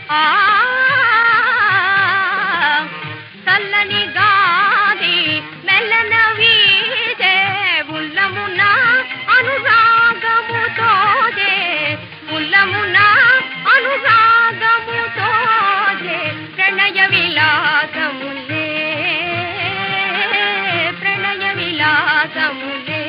ఆ చల్లని గాలి మెల్లన వీచే ఉల్లమున అనురాగముతోజే ఉల్లమున అనురాగముతోజే ప్రణయ విలాసములే ప్రణయ విలాసములే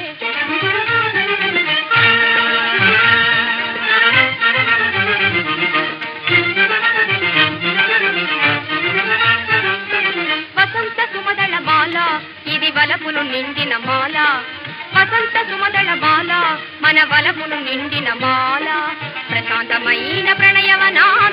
వసంత సుమదళ బాల ఇది వలపులు నిండిన మాల వసంత సుమదళ బాల మన వలపులు నిండిన మాల ప్రశాంతమైన ప్రణయవనా